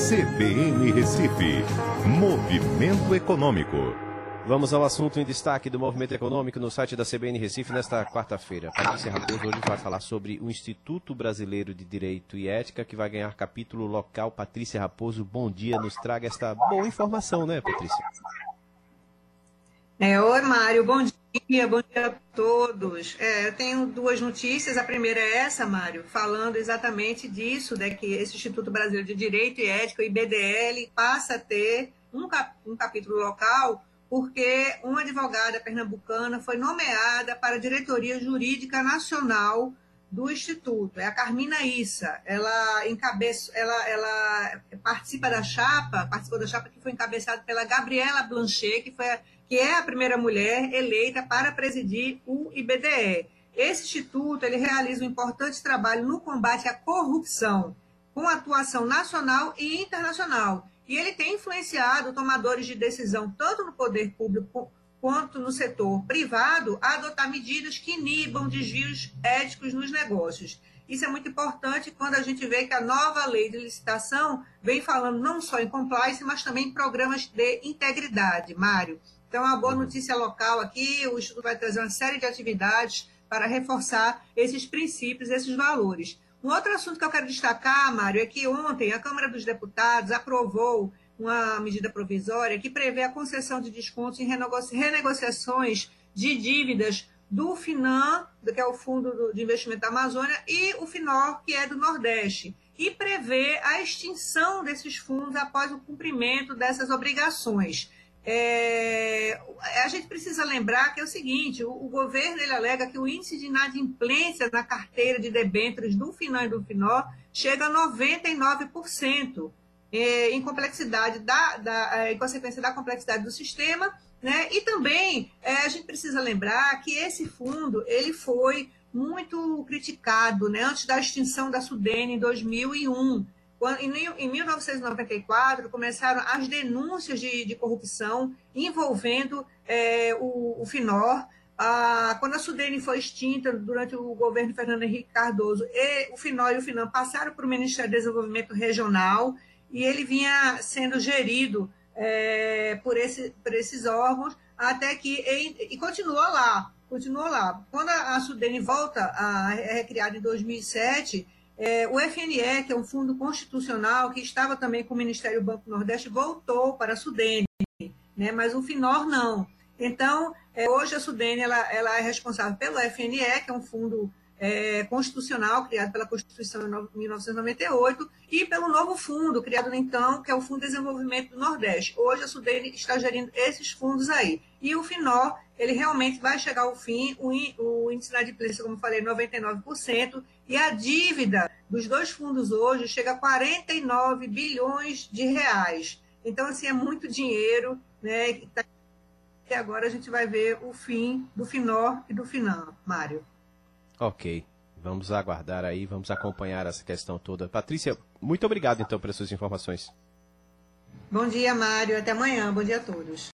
CBN Recife, Movimento Econômico. Vamos ao assunto em destaque do Movimento Econômico no site da CBN Recife nesta quarta-feira. Patrícia Raposo hoje vai falar sobre o Instituto Brasileiro de Direito e Ética, que vai ganhar capítulo local. Patrícia Raposo, bom dia, nos traga esta boa informação, né, Patrícia? Oi, Mário, bom dia a todos. Eu tenho duas notícias. A primeira é essa, Mário, falando exatamente disso, né, que esse Instituto Brasileiro de Direito e Ética, o IBDL, passa a ter um capítulo local, porque uma advogada pernambucana foi nomeada para a diretoria jurídica nacional do Instituto. É a Carmina Issa. Ela participou da chapa que foi encabeçada pela Gabriela Blanchet, que é a primeira mulher eleita para presidir o IBDE. Esse instituto ele realiza um importante trabalho no combate à corrupção, com atuação nacional e internacional. E ele tem influenciado tomadores de decisão, tanto no poder público quanto no setor privado, a adotar medidas que inibam desvios éticos nos negócios. Isso é muito importante quando a gente vê que a nova lei de licitação vem falando não só em compliance, mas também em programas de integridade, Mário. Então, é uma boa notícia local aqui, o Instituto vai trazer uma série de atividades para reforçar esses princípios, esses valores. Um outro assunto que eu quero destacar, Mário, é que ontem a Câmara dos Deputados aprovou uma medida provisória que prevê a concessão de descontos em renegociações de dívidas do FINAM, que é o Fundo de Investimento da Amazônia, e o FINOR, que é do Nordeste, e prevê a extinção desses fundos após o cumprimento dessas obrigações. A gente precisa lembrar que é o seguinte, o governo ele alega que o índice de inadimplência na carteira de debêntures do FINAM e do FINOR chega a 99%, em complexidade em consequência da complexidade do sistema, né? E também a gente precisa lembrar que esse fundo ele foi muito criticado, né, antes da extinção da SUDENE em 2001. Em 1994, começaram as denúncias de corrupção envolvendo o FINOR. Quando a SUDENE foi extinta durante o governo de Fernando Henrique Cardoso, o FINOR e o FINAM passaram para o Ministério do Desenvolvimento Regional e ele vinha sendo gerido por esses órgãos até que... E continuou lá. Quando a SUDENE é recriada em 2007... o FNE, que é um fundo constitucional, que estava também com o Ministério do Banco do Nordeste, voltou para a SUDENE, né? Mas o FINOR não. Então, hoje a SUDENE ela é responsável pelo FNE, que é um fundo constitucional, criado pela Constituição em 1998, e pelo novo fundo, criado então, que é o Fundo de Desenvolvimento do Nordeste. Hoje a SUDENE está gerindo esses fundos aí. E o FINOR, ele realmente vai chegar ao fim, o índice de inadimplência, como eu falei, 99%, e a dívida dos dois fundos hoje chega a 49 bilhões de reais. Então, assim, é muito dinheiro, né? E agora a gente vai ver o fim do FINOR e do FINAM, Mário. Ok, vamos aguardar aí, vamos acompanhar essa questão toda. Patrícia, muito obrigado então pelas suas informações. Bom dia, Mário, até amanhã, bom dia a todos.